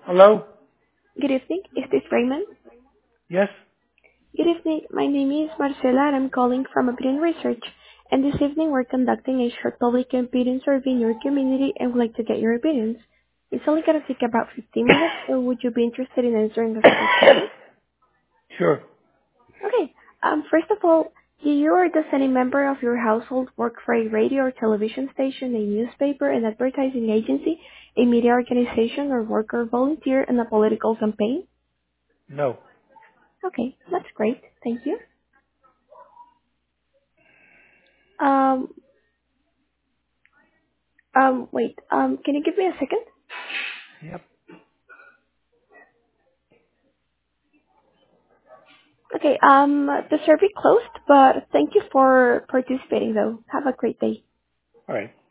Hello? Good evening. Is this Raymond? Yes? Good evening. My name is Marcela, and I'm calling from Opinion Research. And this evening, we're conducting a short public opinion survey in your community and would like to get your opinions. It's only going to take about 15 minutes, so would you be interested in answering a few questions? Sure. Okay. First of all, do you or does any member of your household work for a radio or television station, a newspaper, an advertising agency, a media organization, or work or volunteer in a political campaign? No. Okay, that's great. Thank you. Um, wait, can you give me a second? Yep. Okay, the survey closed, but thank you for participating though. Have a great day. All right.